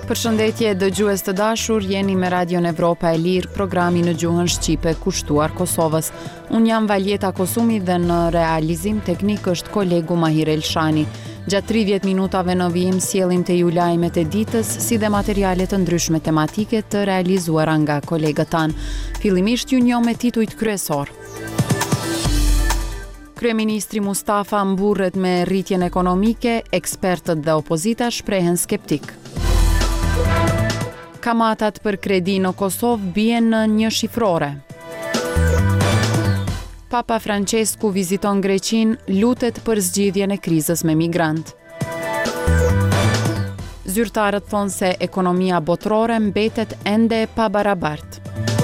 Përshëndetje dëgjues të dashur, jeni me Radion Evropa e Lirë, programi në gjuhën shqipe kushtuar Kosovës. Unë jam Valjeta Kosumi dhe në realizim teknik është kolegu Mahir Elshani. Gjatë 30 minutave në vijim sjellim te ju lajmet e ditës, si dhe materiale të ndryshme tematike të realizuara nga kolegët tanë. Fillimisht ju njoh me titujt kryesor. Kryeministri Mustafa mburret me rritjen ekonomike, ekspertët dhe opozita shprehen skeptik. Kamatat për kredi në Kosovë bien në një shifrore. Papa Francesku viziton Greqinë, lutet për zgjidhjen e krizës me migrant. Zyrtarët thonë se ekonomia botërore mbetet ende e pabarabartë.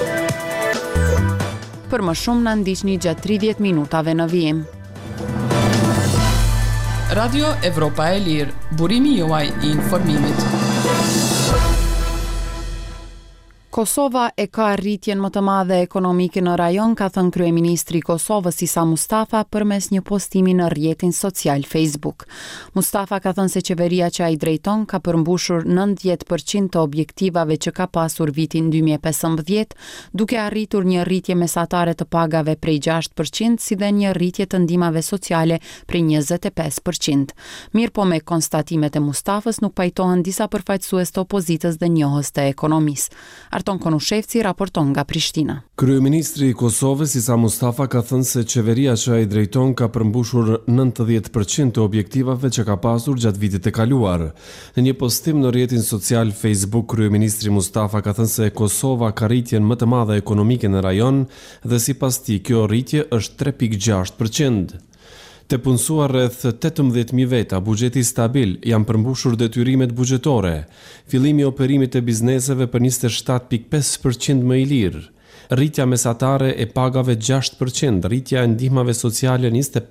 Për më shumë na ndiqni gjatë 30 minutave në vijim. Radio Evropa e Lirë, burimi juaj I informimit. Kosova e ka rritjen më të madhe ekonomike në rajon, ka thënë kryeministri I Kosovës Isa Mustafa përmes një postimi në rrjetin social Facebook. Mustafa ka thënë se qeveria që ai drejton ka përmbushur 90% të objektivave që ka pasur vitin 2015, duke arritur një rritje mesatare të pagave prej 6%, si dhe një rritje të ndihmave sociale prej 25%. Mirë po me konstatimet e Mustafës nuk pajtohen disa përfaqësues të opozitës dhe njohës të ekonomisë. Arton Konushevci raporton nga Prishtina. Kryeministri I Kosovës Isa Mustafa ka thënë se qeveria që ai drejton ka përmbushur 90% të objektivave që ka pasur gjatë vitit të kaluar. Në një postim në rrjetin social Facebook, kryeministri Mustafa ka thënë se Kosova ka rritjen më të madhe ekonomike në rajon dhe sipas tij kjo rritje është 3.6%. Të punësuar rreth 18.000 veta, buxheti stabil, janë përmbushur detyrimet buxhetore. Fillimi I operimit të bizneseve për 27.5% më I lirë. Rritja mesatare e pagave 6%, rritja e ndihmave sociale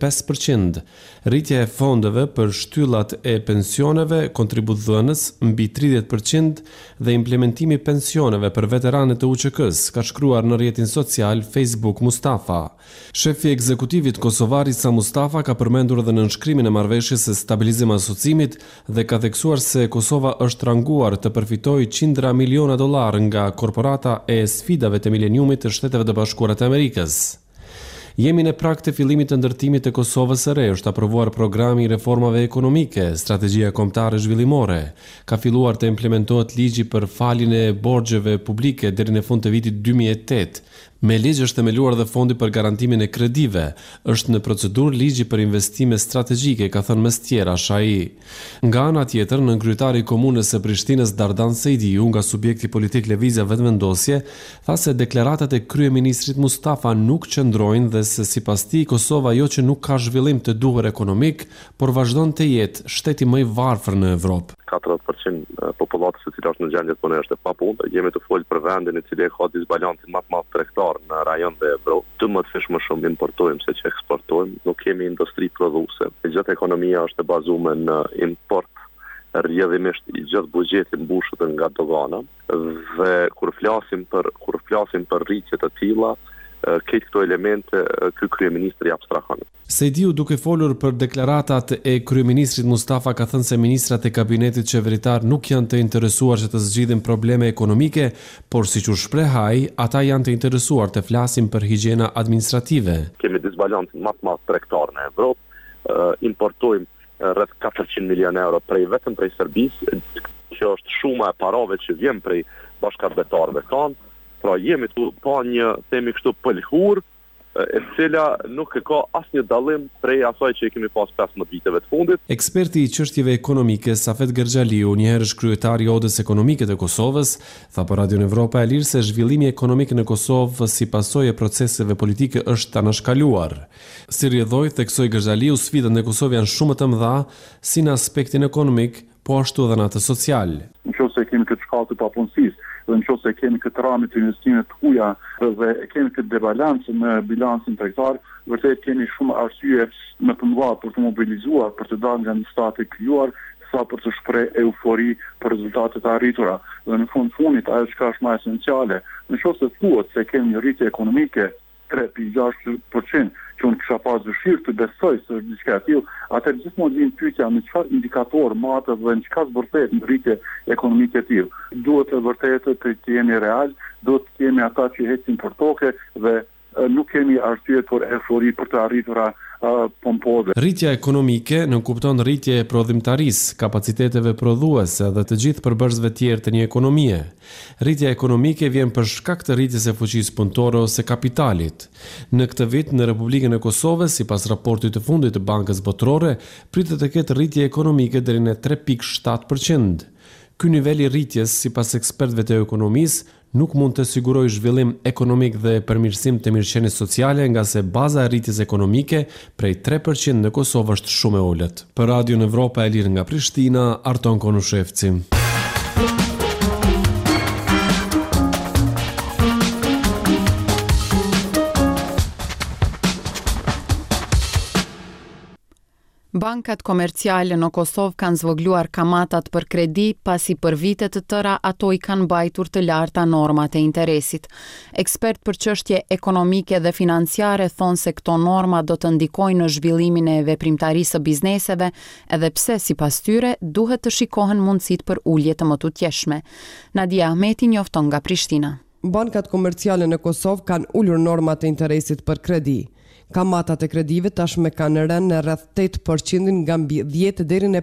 25%, rritja e fondeve për shtyllat e pensioneve, kontributdhënës mbi 30% dhe implementimi I pensioneve për veteranët të UÇK-s, ka shkruar në rrjetin social Facebook Mustafa. Shefi ekzekutivit kosovar Isa Mustafa ka përmendur edhe në nënshkrimin e marrëveshjes së stabilizim asociimit dhe ka theksuar se Kosova është ranguar të përfitojë $100 miliona nga korporata e sfidave të mileniumit të Shteteve të Bashkuara të Amerikës. Jemi në prag të fillimit të ndërtimit të Kosovës së re, është aprovuar programi I reformave ekonomike, strategjia kombëtare zhvillimore. Ka filluar të implementohet ligji për faljen e borxheve publike deri në fund të vitit 2008. Me ligj është themeluar dhe fondi për garantimin e kredive. Është në procedurë ligji për investime strategjike, ka thënë mes tjerash ai. Nga ana tjetër, nënkryetari I komunës së Prishtinës Dardan Sejdiu, nga subjekti politik Lëvizja Vetëvendosje, tha se deklaratat e kryeministrit Mustafa nuk qëndrojnë dhe se sipas tij Kosova jo që nuk ka zhvillim të duhur ekonomik, por vazhdon të jetë shteti më I varfër në Evropë. 40% popullatës e cila është në gjendje të punës është e papunë. Jemi të folë për vendin I cili ka disbalancin më të madh tregtar në rajon dhe Evropë. Të më shumë importojmë se që eksportojmë, nuk kemi industri prodhuese. Gjithë ekonomia është e bazuar në import, rrjedhimisht I gjithë buxheti mbushet nga dogana dhe kur flasim për rritje të tilla, këtë këto elemente ky kryeministri abstrahon. Sejdiu, duke folur për deklaratat e kryeministrit Mustafa, ka thënë se ministrat e kabinetit qeveritar nuk janë të interesuar që të zgjidhin probleme ekonomike, por siç u shpreh ai, ata janë të interesuar të flasin për higjiena administrative. Kemi disbalancin më të madh tregtar në Evropë, importojmë rreth 400 milionë euro vetëm prej Serbisë. Kjo është shuma e parave që vjen prej bashkëbetarëve tanë. Pra jemi tu pa një themi kështu pëlhur, e cila nuk ka asnjë dallim prej asaj që kemi pas 15 viteve të fundit. Eksperti I çështjeve ekonomike Safet Gerxhaliu, një herësh kryetari I Odës Ekonomike të Kosovës, tha për Radio Evropa e Lirë se zhvillimi ekonomik në Kosovë si pasojë e proceseve politike është anashkaluar. Si rrjedhoi, theksoi Gerxhaliu, sfidat në Kosovë janë shumë të mëdha si në aspektin ekonomik, po ashtu edhe në atë social. Nëse kemi këtë shkallë të papunësisë, dhe nëse kemi këtë ramë të investimeve të huaja dhe kemi këtë debalancë në bilancin tregtar, vërtet kemi shumë arsye më të mëdha për të mobilizuar, për të dalë nga një stat I krijuar, sa për të shpreh eufori për rezultatet e arritura. Dhe në fundit ajo që është më esenciale, nëse thuhet se kemi një rritje ekonomike 3.6%, që unë kisha pas dëshirë të besoj se është diçka e tillë, atëherë gjithmonë vjen pyetja në çfarë indikator matet dhe në çka zbërthet në rritje ekonomike e tillë. Duhet të vërtetë të jemi real, duhet të kemi ata që ecin për tokë dhe nuk kemi arsye për eufori për të arritura pompoze. Rritja ekonomike nënkupton rritje e prodhimtarisë, kapaciteteve prodhuese dhe të gjithë përbërësve tjerë të një ekonomie. Rritja ekonomike vjen për shkak të rritjes së fuqisë punëtore ose kapitalit. Në këtë vit në Republikën e Kosovës, sipas raportit të fundit të Bankës Botërore, pritet të ketë rritje ekonomike deri në 3.7%. Ky nivel i rritjes, sipas ekspertëve të ekonomisë, nuk mund të sigurojë zhvillim ekonomik dhe përmirësim të mirëqenies sociale, nga se baza e rritjes ekonomike prej 3% në Kosovë është shumë e ulët. Për Radion Evropa e Lirë nga Prishtina, Arton Konushevci. Bankat komerciale në Kosovë kanë zvogluar kamatat për kredi pasi për vite të tëra ato i kanë mbajtur të larta normat e interesit. Ekspert për çështje ekonomike dhe financiare thonë se këto norma do të ndikojnë në zhvillimin e veprimtarisë së bizneseve, edhe pse sipas tyre duhet të shikohen mundësitë për ulje të mëtutjeshme. Nadia Ahmeti njofton nga Prishtina. Bankat komerciale në Kosovë kanë ulur normat e interesit për kredi. Kamatat e kredive tashme kanë rënë në rreth 8% nga mbi 10 deri në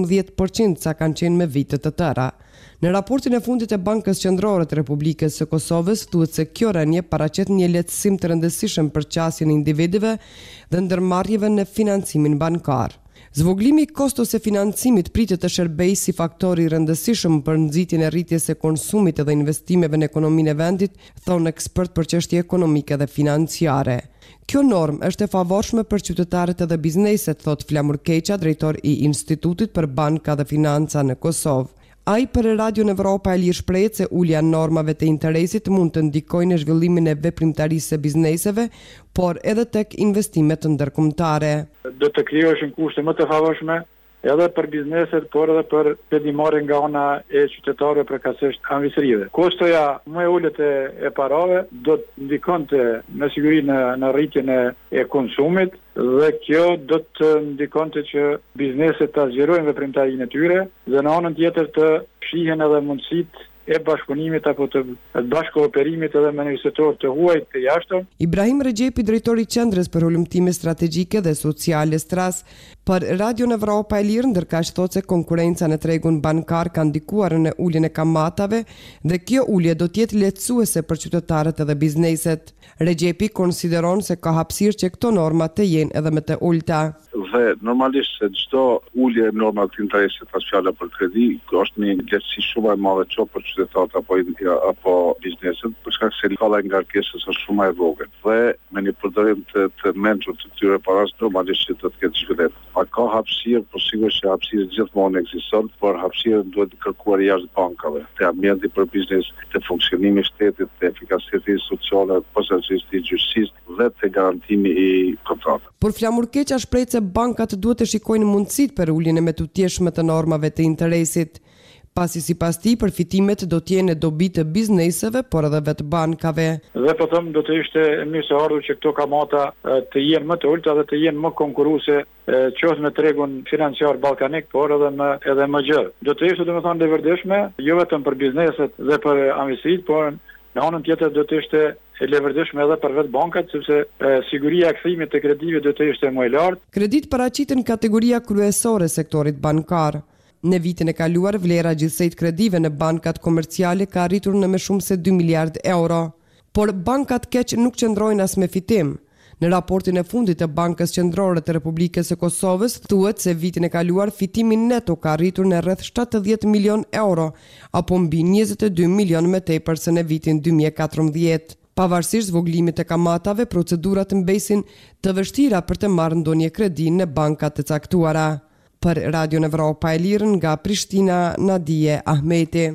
15% sa kanë qenë me vite të tëra. Në raportin e fundit e Bankës Qendrore të Republikës së Kosovës thuhet se kjo rënje paraqet një lehtësim të rëndësishëm për qasjen e individëve dhe ndërmarrjeve në financimin bankar. Zvoglimi i kostos e financimit pritet të shërbejë si faktor i rëndësishëm për nxitjen e rritjes së konsumit dhe investimeve në ekonominë e vendit, thonë ekspert për çështje ekonomike dhe financiare. Kjo normë është e favorshme për qytetarët edhe bizneset, thot Flamur Keqa, drejtor i Institutit për Banka dhe Financa në Kosovë. Ai për Radion Evropa e Lirë shprehet se ulja e normave të interesit mund të ndikojë në zhvillimin e veprimtarisë së bizneseve, por edhe tek investimet ndërkombëtare. Do të krijohen kushte më të favorshme edhe për bizneset, por edhe për kredimarrjen nga ana e qytetarëve përkatësisht anëvisërive. Kostoja më e ulët e parave do të ndikonte me siguri në rritjen e konsumit dhe kjo do të ndikonte që bizneset ta zgjerojnë veprimtarinë e tyre dhe në anën tjetër të shihen edhe mundësitë e bashkëpunimit apo të bashkëoperimit edhe me investitorë të huaj të jashtëm. Ibrahim Regjepi, drejtori i Qendrës për Ulëmtime Strategjike dhe Sociale Stras, për Radion Evropa e Lirë, ndërkaq thotë se konkurenca në tregun bankar ka ndikuar në uljen e kamatave dhe kjo ulje do të jetë lehtësuese për qytetarët edhe bizneset. Regjepi konsideron se ka hapësirë që këto norma të jenë edhe më të ulta. Dhe normalisht se çdo ulje e normave të interesit pas fjala për kredi është një lehtësi shumë e madhe çdo për qytetarët apo bizneset, për shkak se kolla e ngarkesës është shumë e vogël. Dhe me një përdorim të mençur të këtyre parash normalisht që të ketë zhvillim. A ka hapësirë, por sigurisht që hapësira gjithmonë ekziston, por hapësira duhet të kërkuar jashtë bankave, te ambienti për biznes, te funksionimi i shtetit, te efikasiteti institucional, posaçërisht i gjyqësisë dhe te garantimi i kontratave. Por Flamur Keqa shpreh se bankat duhet të shikojnë mundësitë për uljen e mëtutjeshme të normave të interesit, pasi sipas tij përfitimet do të jenë dobi të bizneseve, por edhe vetë bankave. Dhe po them do të ishte mirë së ardhur që këto kamata të jenë më të ulta dhe të jenë më konkurruese qoftë me tregun financiar ballkanik, por edhe më gjerë. Do të ishte domethënë e vërdishme, jo vetëm për bizneset dhe për anëvisëritë, por në anën tjetër do të ishte e levërdishme edhe për vetë bankat, sepse siguria e kthimit të kredive do të ishte më e lartë. Kredit paraqiten kategoria kryesore e sektorit bankar. Në vitin e kaluar, vlera gjithsejt kredive në bankat komerciale ka arritur në më shumë se 2 miliard euro. Por bankat keq nuk qëndrojnë as me fitim. Në raportin e fundit të Bankës Qendrore të Republikës së Kosovës thuhet se vitin e kaluar fitimi neto ka arritur në rreth 70 milion euro, apo mbi 22 milion më tepër se në vitin 2014. Pavarësisht zvoglimit të kamatave, procedurat mbesin të vështira për të marrë ndonjë kredi në bankat të caktuara. Për Radion Evropa e Lirë nga Prishtina, Nadia Ahmeti.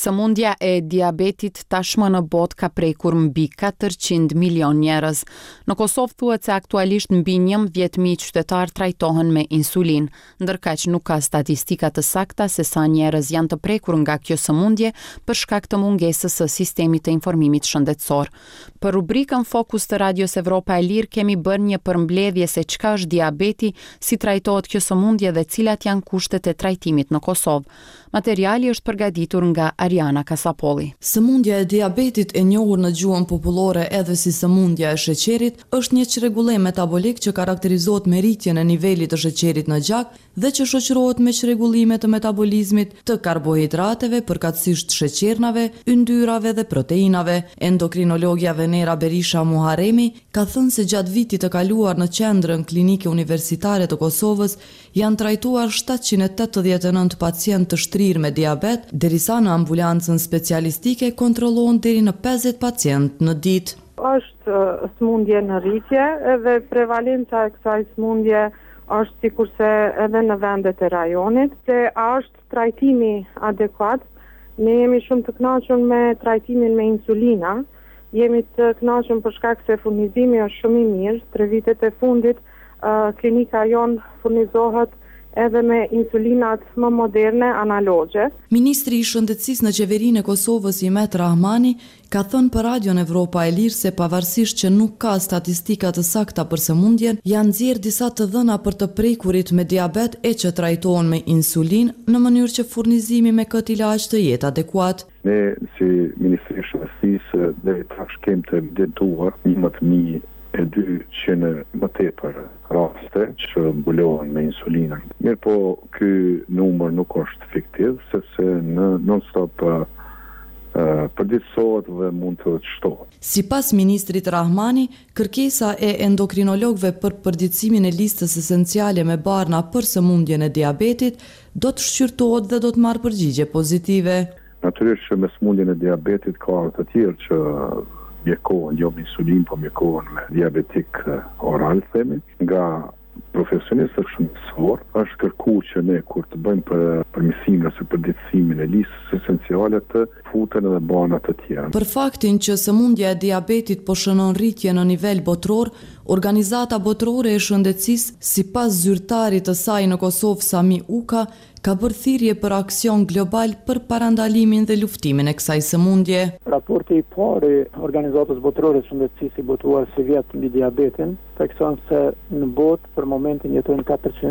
Sëmundja e diabetit tashmë në botë ka prekur mbi 400 milion njerëz. Në Kosovë thuhet se aktualisht mbi 11.000 qytetar trajtohen me insulin, ndërkaq nuk ka statistika të sakta se sa njerëz janë të prekur nga kjo sëmundje për shkak të mungesës së sistemit të informimit shëndetësor. Për rubrikën Fokus të Radios Evropa e Lirë kemi bërë një përmbledhje se çka është diabeti, si trajtohet kjo sëmundje dhe cilat janë kushtet e trajtimit në Kosovë. Materiali është përgatitur nga Ariana Kasapolli. Sëmundja e diabetit, e njohur në gjuhën popullore edhe si sëmundja e sheqerit, është një çrregullim metabolik që karakterizohet me rritjen e nivelit të sheqerit në gjak dhe që shoqërohet me çrregullime të metabolizmit të karbohidrateve, përkatësisht sheqernave, yndyrave dhe proteinave. Endokrinologja Venera Berisha Muharemi ka thënë se gjatë vitit të kaluar në qendrën klinike universitare të Kosovës janë trajtuar 789 pacientë të shtrirë me diabet, derisa në ambulancën specialistike kontrollohen deri në 50 pacientë në ditë. Është sëmundje në rritje dhe prevalenca e kësaj sëmundje është sikurse edhe në vendet e rajonit, se a është trajtimi adekuat. Ne jemi shumë të kënaqur me trajtimin me insulina, jemi të kënaqur për shkak se furnizimi është shumë i mirë. 3 vitet e fundit klinika jon furnizohet edhe me insulinat më moderne analogje. Ministri i Shëndetësisë në qeverinë e Kosovës, Imet Rahmani, ka thënë për Radion Evropa e Lirë se pavarësisht që nuk ka statistika të sakta për sëmundjen, janë nxjerrë disa të dhëna për të prekurit me diabet e që trajtohen me insulin në mënyrë që furnizimi me këtë ilaq të jetë adekuat. Ne si Ministri i Shëndetësisë deri tash kemi të evidentuar 11.200 që në më tepër raste që mbulohen me insulina. Mirë po, ky numër nuk është fiktiv, sepse në non-stop përditësohet dhe mund të shtohet. Sipas ministrit Rahmani, kërkesa e endokrinologëve për përditësimin e listës esenciale me barna për sëmundjen e diabetit do të shqyrtohet dhe do të marrë përgjigje pozitive. Natyrisht që me sëmundjen e diabetit ka të tjerë që mjekohen, jo me insulin, po mjekohen me diabetik oral, themi, nga profesionistët shëndetësor, është kërkuar që ne kur të bëjmë përmirësimin ose përditësimin e listës esenciale të futen edhe barna të tjera. Për faktin që sëmundja e diabetit po shënon rritje në nivel botror, Organizata Botërore e Shëndetësisë, sipas zyrtarit të saj në Kosovë Sami Uka, ka bërë thirrje për aksion global për parandalimin dhe luftimin e kësaj sëmundje. Raporti i parë i Organizatës Botërore të Shëndetësisë i botuar si vjet mbi diabetin thekson se në botë për momentin jetojnë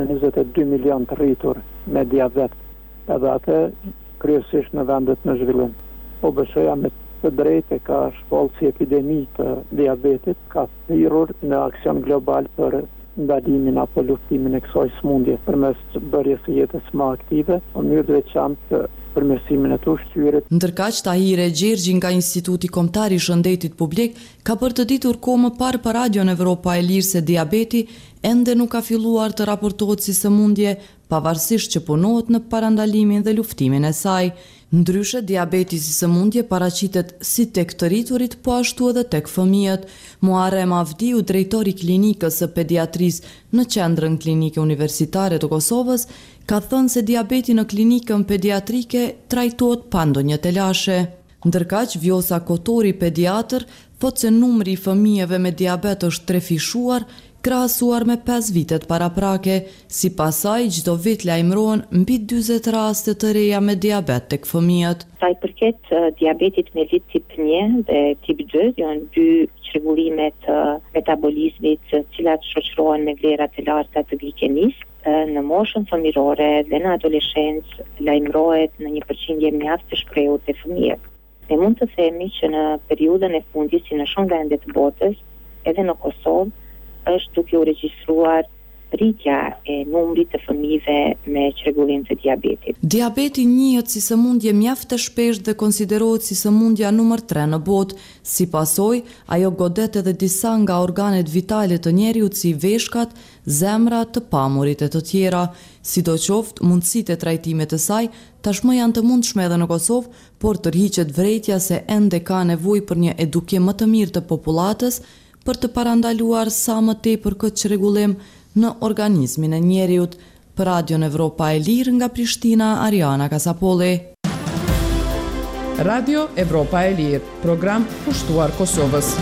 422 milion të rritur me diabet, edhe atë kryesisht në vendet në zhvillim. OBSE-ja me të drejtë ka shpallë si epidemi të diabetit, ka thirrur në aksion global për ndalimin apo luftimin e kësaj sëmundje përmes bërjes së jetës më aktive, në mënyrë të veçantë përmirësimin e të ushqyerit. Ndërkaq Tahire Gjergji nga Instituti Kombëtar i Shëndetit Publik ka për të ditur kohë më parë për Radion Evropa e Lirë se diabeti ende nuk ka filluar të raportohet si sëmundje, pavarësisht që punohet në parandalimin dhe luftimin e saj. Ndryshe, diabeti si sëmundje paraqitet si tek të rriturit, po ashtu edhe tek fëmijët. Muharrem Avdiu, drejtori i klinikës së pediatrisë në qendrën klinike universitare të Kosovës, ka thënë se diabeti në klinikën pediatrike trajtohet pa ndonjë telashe. Ndërkaq, Vjosa Kotori, pediatër, thotë se numri i fëmijëve me diabet është trefishuar, krahasuar me 5 vitet paraprake. Sipas saj, çdo vit lajmërohen mbi 40 raste të reja me diabet tek fëmijët. Sa i përket diabetit me vit tip 1 dhe tip 2, janë dy çrregullime të metabolizmit të cilat shoqërohen me vlera të larta të glikemisë. Në moshën fëmijërore dhe në adoleshencë lajmërohet në një përqindje mjaft të shprehur te fëmijët. Ne mund të themi që në periudhën e fundit, si në shumë vende të botës, edhe në Kosovë, është duke u regjistruar rritja e numrit të fëmijëve me çrregullim të diabetit. Diabeti njihet si sëmundje mjaft e shpeshtë dhe konsiderohet si sëmundja numër 3 në botë. Sipas saj, ajo godet edhe disa nga organet vitale të njeriut si veshkat, zemra, të pamurit e të tjera. Sidoqoftë, mundësitë e trajtimit të saj tashmë janë të mundshme edhe në Kosovë, por tërhiqet vërejtja se ende ka nevojë për një edukim më të mirë të popullatës për të parandaluar sa më tepër këtë çrregullim në organizmin e njeriut. Për Radion Evropa e Lirë nga Prishtina, Ariana Kasapolli. Radio Evropa e Lirë, program pushtuar Kosovës.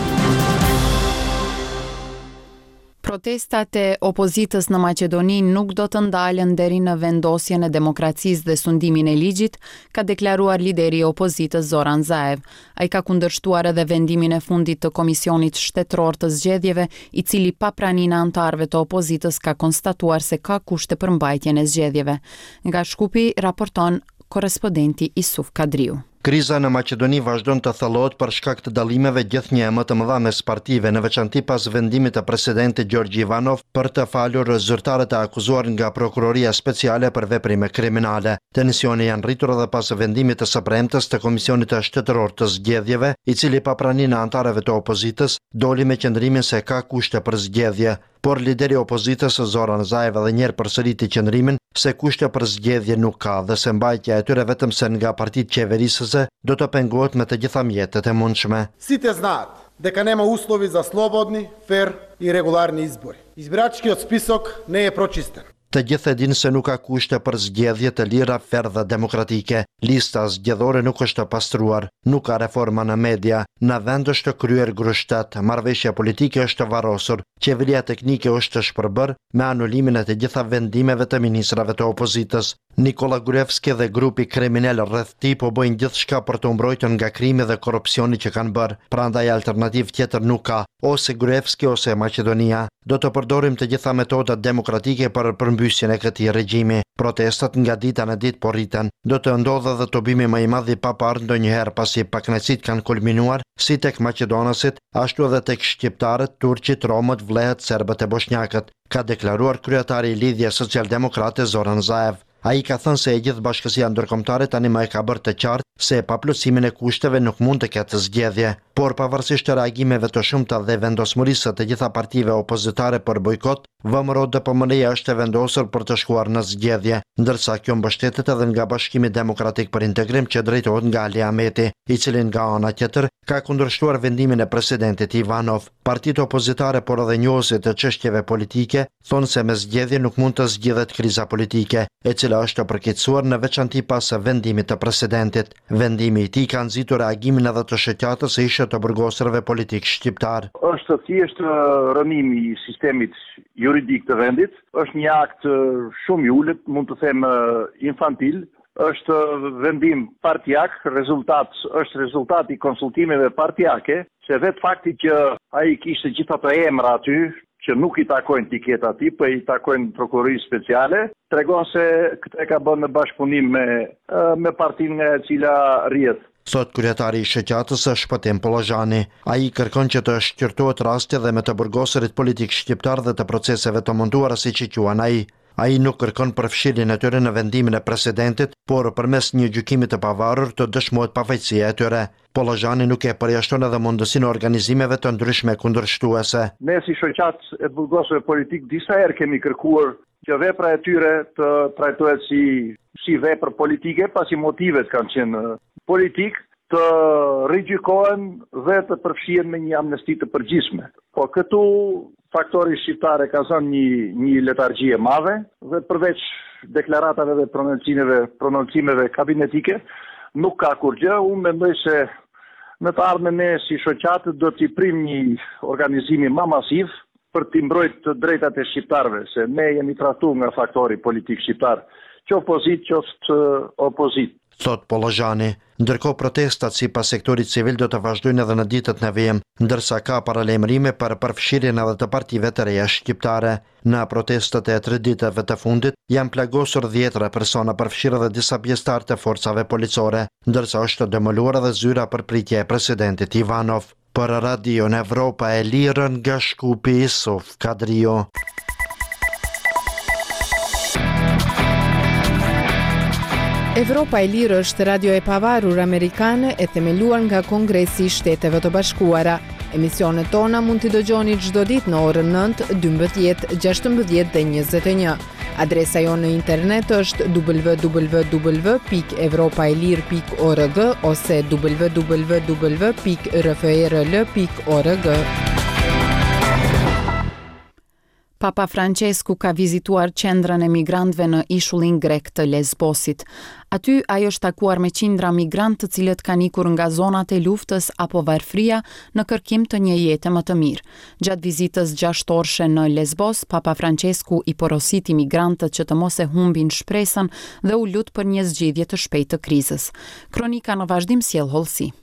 Protestat e opozitës në Maqedoni nuk do të ndalen deri në vendosjen e demokracisë dhe sundimin e ligjit, ka deklaruar lideri i opozitës Zoran Zaev. Ai ka kundërshtuar edhe vendimin e fundit të Komisionit Shtetëror të Zgjedhjeve, i cili pa praninë e anëtarëve të opozitës ka konstatuar se ka kushte për mbajtjen e zgjedhjeve. Nga Shkupi raporton korrespondenti Isuf Kadriu. Kriza në Maqedoni vazhdon të thellohet për shkak të dallimeve gjithnjë më të mëdha mes partive, në veçanti pas vendimit të presidentit Gjorgji Ivanov për të falur zyrtarët e akuzuar nga prokuroria speciale për veprime kriminale. Tensioni janë rritur edhe pas vendimit të së premtes të Komisionit Shtetëror të Zgjedhjeve, i cili pa praninë e anëtarëve të opozitës doli me qëndrimin se ka kushte për zgjedhje. Por lideri i opozitës Zoran Zaev edhe njerë përsëriti qëndrimin se kushte për zgjedhje nuk ka dhe se mbajtja e tyre vetëm se nga partitë qeverisëse do të pengohet me të gjitha mjetet e mundshme. Sите znat дека нема услови за слободни, фер и регуларни избори. Избирачкиот список не е прочистен. Të gjithë e dinë se nuk ka kushte për zgjedhje të lira, fer dhe demokratike. Lista zgjedhore nuk është pastruar, nuk ka reforma në media, në vend është kryer grushtet, marrëveshja politike është varrosur, qeveria teknike është shpërbër me anulimin e të gjitha vendimeve të ministrave të opozitës. Nikola Gruevski dhe grupi kriminal rreth tij po bëjnë gjithçka për të mbrojtur nga krimi dhe korrupsioni që kanë bërë. Prandaj alternativë tjetër nuk ka, ose Gruevski ose Maqedonia. Do të përdorim të gjitha metodat demokratike për përmbysjen e këtij regjimi. Protestat nga dita në ditë po rriten. Do të ndodhë edhe tobimi më i madh i paparë ndonjëherë pasi pakënaqësitë kanë kulminuar si tek maqedonasit, ashtu edhe tek shqiptarët, turqit, romët, vllehët, serbët e bosnjakët, ka deklaruar kryetari i Lidhjes Socialdemokrate Zoran Zaev. Ai ka thënë se e gjithë bashkësia ndërkombëtare tani më e ka bërë të qartë se pa plotësimin e kushteve nuk mund të ketë zgjedhje, por pavarësisht të reagimeve të shumta dhe vendosmërisë të gjitha partive opozitare për bojkot, VMRO DPMN-ja është e vendosur për të shkuar në zgjedhje, ndërsa kjo mbështetet edhe nga Bashkimi Demokratik për Integrim që drejtohet nga Ali Ahmeti, i cili nga ana tjetër ka kundërshtuar vendimin e presidentit Ivanov. Partitë opozitare por edhe njohësit të çështjeve politike thonë se me zgjedhje nuk mund të zgjidhet kriza politike, e cila është përkeqësuar në veçanti pas vendimit të presidentit. Vendimi i tij ka nxitur reagimin edhe të shoqatës së ishte të burgosurve politik shqiptar. Është thjesht rënimi i sistemit juridik të vendit, është një akt shumë i ulët, mund të them infantil, është vendim partijak, është rezultati i konsultimeve partijake, se vetë fakti që ai kishte gjithë ato emra aty, që nuk i takojnë tiketa ati, për i takojnë prokurorisë speciale, tregon se këtë ka bërë në bashkëpunim me partinë e cila rrjet. Thot kryetari i shoqatës Shpëtim Pollozhani. Ai kërkon që të shqyrtohet rasti dhe me të burgosurit politik shqiptar dhe të proceseve të munduara siç i quan ai. Ai nuk kërkon përfshirjen e tyre në vendimin e presidentit, por përmes një gjykimi të pavarur të dëshmohet pavajtësia e tyre. Pollozhani nuk e përjashton edhe mundësinë e organizimeve të ndryshme kundërshtuese. Ne si shoqatë e burgosurve politik disa herë kemi kërkuar që vepra e tyre të trajtohet si vepër politike, pasi motivet kanë qenë politik, të rigjykohen dhe të përfshihen me një amnesti të përgjithshme. Po këtu faktori shqiptar ka zënë një letargji e madhe dhe përveç deklaratave dhe prononcimeve kabinetike nuk ka kur gjë. Unë mendoj se në të ardhmen ne si shoqatë do t'i prim një organizimi më masiv për t'i mbrojtë të drejtat e shqiptarëve, se ne jemi trahtuar nga faktori politik shqiptar, që opozit. Thot Pollozhani. Ndërkohë protestat sipas sektorit civil do të vazhdojnë edhe në ditët në vijim, ndërsa ka paralajmërime për përfshirjen edhe të partive të reja shqiptare. Në protestat e 3 ditëve të fundit janë plagosur 10 persona, përfshirë edhe disa pjesëtar të forcave policore, ndërsa është demoluar edhe zyra për pritje e presidentit Ivanov. Për Radio Evropa e Lirë nga Shkupi, Isuf Kadriu. Evropa e Lirë është radio e pavarur amerikane e themeluar nga Kongresi i Shteteve të Bashkuara. Emisionet tona mund t'i dëgjoni çdo ditë në orën 9, 12, 16 dhe 21. Adresa jonë në internet është www.evropaelir.org ose www.rfrl.org. Papa Francesku ka vizituar qendrën e migrantëve në ishullin grek të Lesbosit. Aty ai është takuar me qindra migrantë të cilët kanë ikur nga zonat e luftës apo varfëria në kërkim të një jete më të mirë. Gjatë vizitës 6 orëshe në Lesbos, Papa Francesku i porositi migrantët që të mos e humbin shpresën dhe u lut për një zgjidhje të shpejtë të krizës. Kronika në vazhdim sjell hollësi.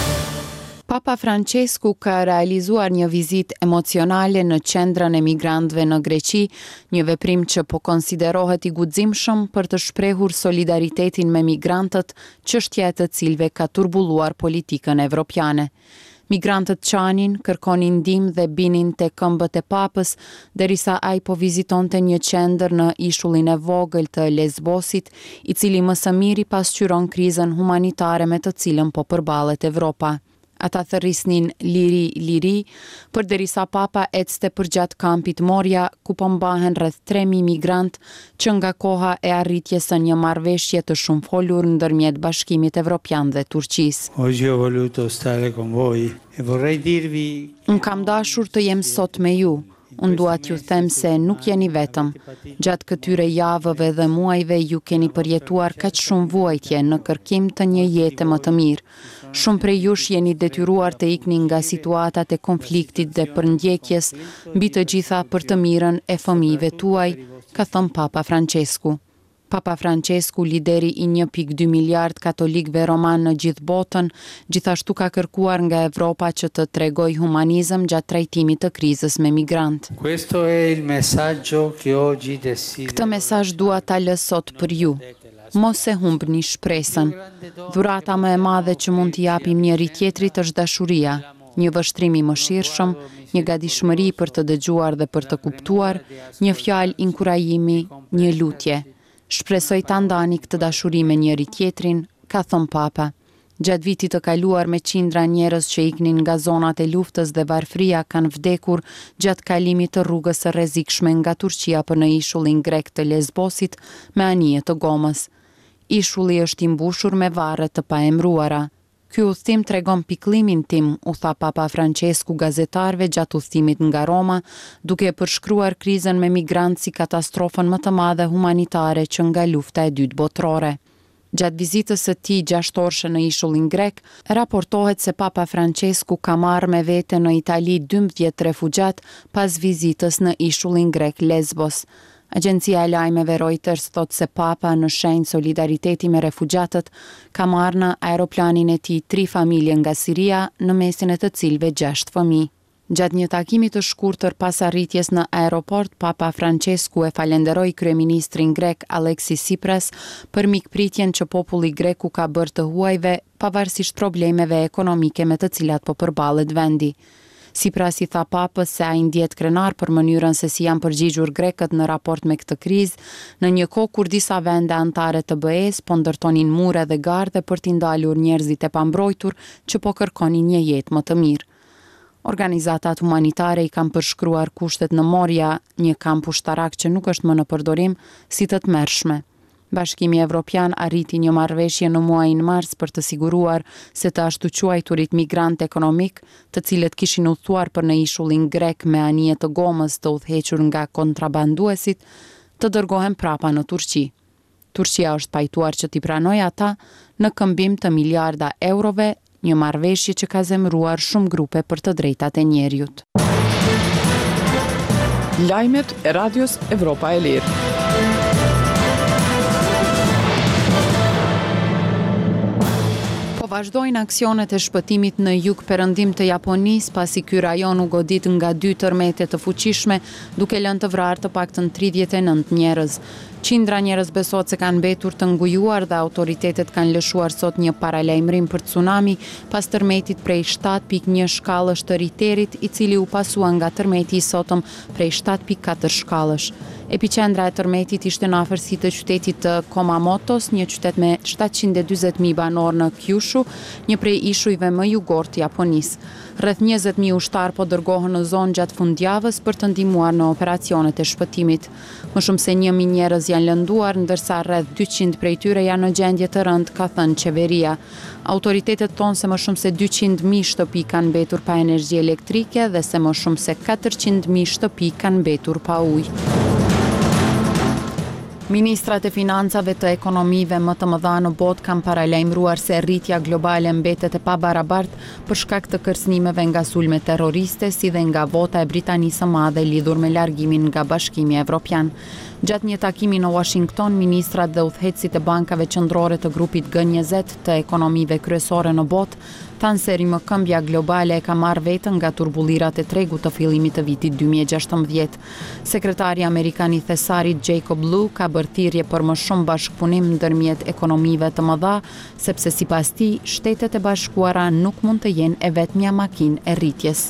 Papa Francesku ka realizuar një vizitë emocionale në qendrën e migrantëve në Greqi, një veprim që po konsiderohet i guximshëm për të shprehur solidaritetin me migrantët, çështja e të cilëve ka turbulluar politikën evropiane. Migrantët qanin, kërkonin ndihmë dhe binin te këmbët e papës, derisa ai po vizitonte një qendër në ishullin e vogël të Lesbosit, i cili më së miri pasqyron krizën humanitare me të cilën po përballet Evropa. Ata thërrisnin liri, përderisa papa ecste përgjatë kampit Moria, ku po mbahen rreth 3.000 migrant që nga koha e arritjes së një marrëveshje të shumëfolur ndërmjet Bashkimit Evropian dhe Turqisë. Oggi ho voluto stare con voi e vorrei dirvi. Unë kam dashur të jem sot me ju. Unë dua t'ju them se nuk jeni vetëm. Gjatë këtyre javëve dhe muajve ju keni përjetuar kaq shumë vuajtje në kërkim të një jete më të mirë. Shumë prej jush jeni detyruar të ikni nga situatat e konfliktit dhe përndjekjes, mbi të gjitha për të mirën e fëmijëve tuaj, ka thënë Papa Francesku. Papa Francesku, lideri i 1.2 miliard katolikëve roman në gjithë botën, gjithashtu ka kërkuar nga Evropa që të tregojë humanizëm gjatë trajtimit të krizës me migrant. Questo è il messaggio che oggi desidero. Këtë mesazh dua ta lë sot për ju. Mos e humbni shpresën. Dhurata më e madhe që mund t'i japim njëri tjetrit është dashuria, një vështrim i mëshirshëm, një gatishmëri për të dëgjuar dhe për të kuptuar, një fjalë inkurajimi, një lutje. Shpresoj ta ndani këtë dashuri me njëri tjetrin, ka thënë Papa. Gjatë vitit të kaluar me qindra njerëz që iknin nga zonat e luftës dhe varfëria kanë vdekur gjatë kalimit të rrugës së rrezikshme nga Turqia për në ishullin grek të Lesbosit me anije të gomës. Ishulli është i mbushur me varre të paemruara. Ky udhtim tregon pikëllimin tim, u tha Papa Francesku gazetarëve gjatë udhtimit nga Roma, duke përshkruar krizën me migrantë si katastrofën më të madhe humanitare që nga lufta e dytë botërore. Gjatë vizitës së tij 6 orëshe në ishullin grek, raportohet se Papa Francesku ka marrë me vete në Itali 12 refugjat pas vizitës në ishullin grek Lesbos. Agjencia e lajmeve Reuters thot se Papa, në shenjë solidariteti me refugjatët, ka marrë në aeroplanin e tij 3 familje nga Siria, në mesin e të cilëve 6 fëmijë. Gjatë një takimi të shkurtër pas arritjes në aeroport, Papa Francesku e falenderoi kryeministrin grek Alexis Tsipras për mikpritjen që populli grek u ka bërë të huajve, pavarësisht problemeve ekonomike me të cilat po përballet vendi. Tsipras i tha Papës se ai ndjet krenar për mënyrën se si janë përgjigjur grekët në raport me këtë krizë, në një kohë kur disa vende anëtare të BE-s po ndërtonin mure dhe garde për t'i ndalur njerëzit e pambrojtur që po kërkonin një jetë më të mirë. Organizatat humanitare i kanë përshkruar kushtet në Moria, një kamp ushtarak që nuk është më në përdorim, si të tmerrshme. Bashkimi Evropian arriti një marrëveshje në muajin mars për të siguruar se të ashtu quajturit migrant ekonomik, të cilët kishin udhëtuar për në ishullin grek me anije të gomës të udhëhequr nga kontrabanduesit, të dërgohen prapa në Turqi. Turqia është pajtuar që t'i pranojë ata në këmbim të miliarda eurove, një marrëveshje që ka zemëruar shumë grupe për të drejtat e njerëzit. Lajmet e Radios Evropa e Lirë. Vazhdojnë aksionet e shpëtimit në jug perëndim të Japonisë pasi ky rajon u godit nga 2 tërmete të fuqishme, duke lënë të vrarë të paktën 39 njerëz. Qindra njerëz besohet se kanë mbetur të ngujuar dhe autoritetet kanë lëshuar sot një paralajmërim për tsunami pas tërmetit prej 7.1 shkallësh të Richterit, i cili u pasua nga tërmeti i sotëm prej 7.4 shkallësh. Epicendra e tërmetit ishte në afërsi të qytetit të Kumamotos, një qytet me 740.000 banor në Kyushu, një prej ishujve më jugor të Japonisë. Rreth 20.000 ushtar po dërgohen në zonë gjatë fundjavës për të ndihmuar në operacionet e shpëtimit. Më shumë se 1.000 njerëz janë lënduar, ndërsa rreth 200 prej tyre janë në gjendje të rëndë, ka thënë qeveria. Autoritetet thonë se më shumë se 200.000 shtëpi kanë mbetur pa energji elektrike dhe se më shumë se 400.000 shtëpi kanë mbetur pa ujë. Ministrat e financave të ekonomive më të mëdha në botë kanë paralajmëruar se rritja globale mbetet e pabarabartë për shkak të kërcënimeve nga sulme terroriste, si dhe nga vota e Britanisë së Madhe lidhur me largimin nga Bashkimi Evropian. Gjatë një takimi në Washington, ministrat dhe udhëheqësit e bankave qendrore të grupit G20 të ekonomive kryesore në botë thanë se rimëkëmbja globale e ka marrë vetën nga turbullirat e tregut të fillimit të vitit 2016. Sekretari amerikan i thesarit Jacob Lew ka bërë thirrje për më shumë bashkëpunim ndërmjet ekonomive të mëdha, sepse sipas tij Shtetet e Bashkuara nuk mund të jenë e vetmja makinë e rritjes.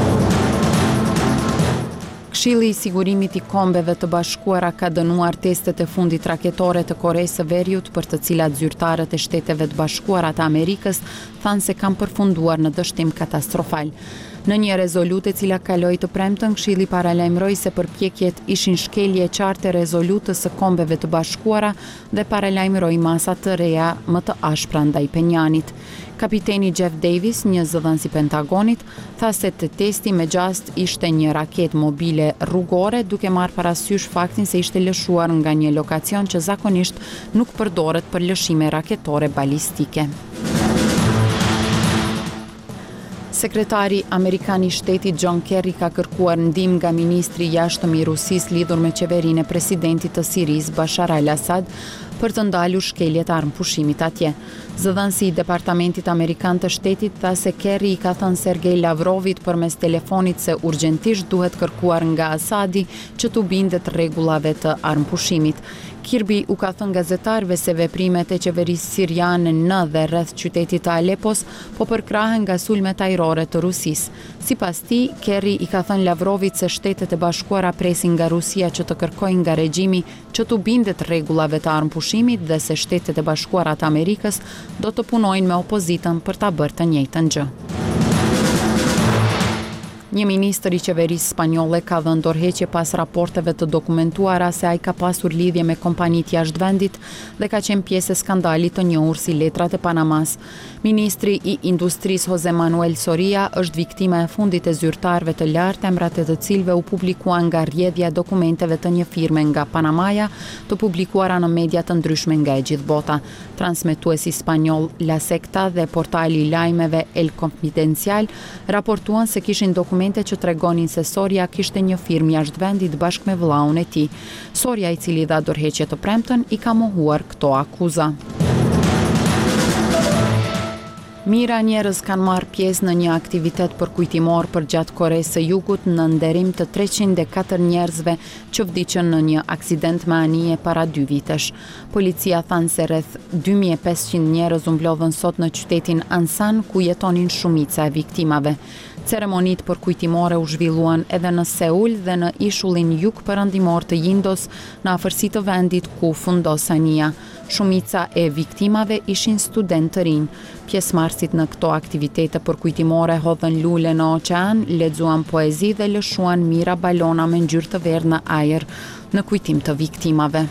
Këshilli i sigurimit i kombeve të bashkuara ka dënuar testet e fundit raketore të Koreas së Veriut, për të cilat zyrtarët e Shteteve të Bashkuara të Amerikës thanë se kanë përfunduar në dështim katastrofal. Në një rezolutë e cila kaloi të premtën, Këshilli paralajmëroi se përpjekjet ishin shkelje e qartë e rezolutës së Kombeve të Bashkuara dhe paralajmëroi masa të reja më të ashpra ndaj Penjanit. Kapiteni Jeff Davis, një zëdhënës i Pentagonit, tha se të testi me gjast ishte një raketë mobile rrugore, duke marrë parasysh faktin se ishte lëshuar nga një lokacion që zakonisht nuk përdoret për lëshime raketore balistike. Sekretari Amerikan i Shtetit John Kerry ka kërkuar ndihmë nga ministri i jashtëm i Rusisë lidhur me qeverinë e presidentit të Sirisë Bashar al-Assad për të ndalur shkeljet e armëpushimit atje. Zëdhënësi i Departamentit Amerikan të Shtetit tha se Kerry i ka thënë Sergej Lavrovit përmes telefonit se urgjentisht duhet kërkuar nga Asadi që t'u bindet rregullave të armëpushimit. Kirby u ka thënë gazetarëve se veprimet e qeverisë siriane në dhe rreth qytetit të Alepos po përkrahen nga sulmet ajrore të Rusisë. Sipas tij, Kerry i ka thënë Lavrovit se Shtetet e Bashkuara presin nga Rusia që të kërkojnë nga regjimi që t'u bindet rregullave të armëpushimit dhe se Shtetet e Bashkuara të Amerikës do të punojnë me opozitën për ta bërë të njëjtën gjë. Një ministër i qeverisë spanjolle ka dhënë dorëheqje pas raporteve të dokumentuara se ai ka pasur lidhje me kompanitë jashtë vendit dhe ka qenë pjesë e skandalit të njohur si letrat e Panamas. Ministri i Industrisë Jose Manuel Soria është viktima e fundit e zyrtarëve të lartë, emrat e të cilëve u publikuan nga rrjedhja e dokumenteve të një firme nga Panamaja, të publikuara në media të ndryshme nga e gjithë bota. Transmetuesi spanjoll La Secta dhe portali i lajmeve El Confidencial raportuan se kishin dokumente që tregonin se Soria kishte një firmë jashtë vendit bashkë me vëllaun e tij. Soria, i cili dha dorëheqje të premtën, i ka mohuar këto akuza. Mira njerëz kanë marrë pjesë në një aktivitet përkujtimor për gjatë Koreas së Jugut në nderim të 304 njerëzve që vdiqën në një aksident me anije para 2 vitesh. Policia thanë se rreth 2500 njerëz u mblodhën sot në qytetin Ansan, ku jetonin shumica e viktimave. Ceremonitë përkujtimore u zhvilluan edhe në Seul dhe në ishullin jugperëndimor të Jindos, në afërsi të vendit ku fundos anija. Shumica e viktimave ishin studentë të rinj. Pjesëmarrësit në këto aktivitete përkujtimore hodhën lule në oqean, lexuan poezi dhe lëshuan mira balona me ngjyrë të verdhë në ajër në kujtim të viktimave.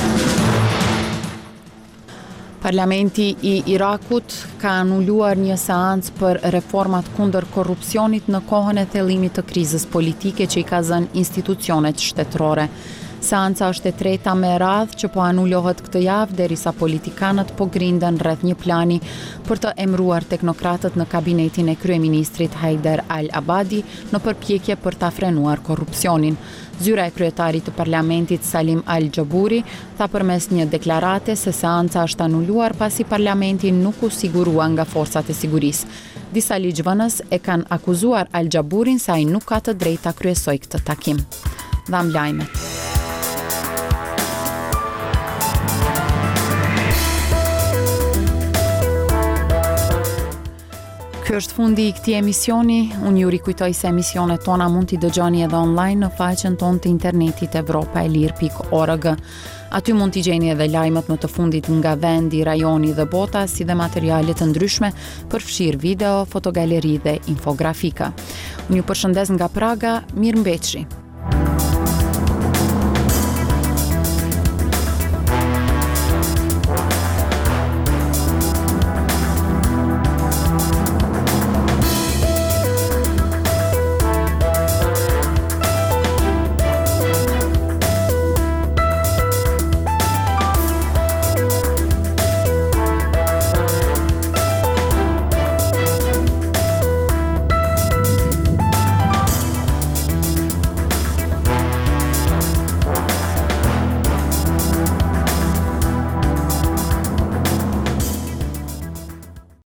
Parlamenti i Irakut ka anuluar një seancë për reformat kundër korrupsionit në kohën e thellimit të krizës politike që i ka zënë institucionet shtetërore. Seanca është e treta me radhë që po anulohet këtë javë derisa politikanët po grinden rreth një plani për të emëruar teknokratët në kabinetin e kryeministrit Haider al-Abadi në përpjekje për ta frenuar korrupsionin. Zyra e kryetarit të parlamentit Salim al-Gjaburi tha përmes një deklarate se seanca është anuluar pasi parlamenti nuk u sigurua nga forcat e sigurisë. Disa ligjvënës e kanë akuzuar al-Gjaburin se ai nuk ka të drejtë ta kryesojë këtë takim. Dham lajmet. Ky është fundi i këtij emisioni. Unë ju rikujtoj se emisionet tona mund t'i dëgjoni edhe online në faqen tonë të internetit evropaelir.org. Aty mund t'i gjeni edhe lajmet më të fundit nga vendi, rajoni dhe bota, si dhe materiale të ndryshme, përfshirë video, fotogaleri dhe infografika. Unë ju përshëndes nga Praga, mirëmbëjtje.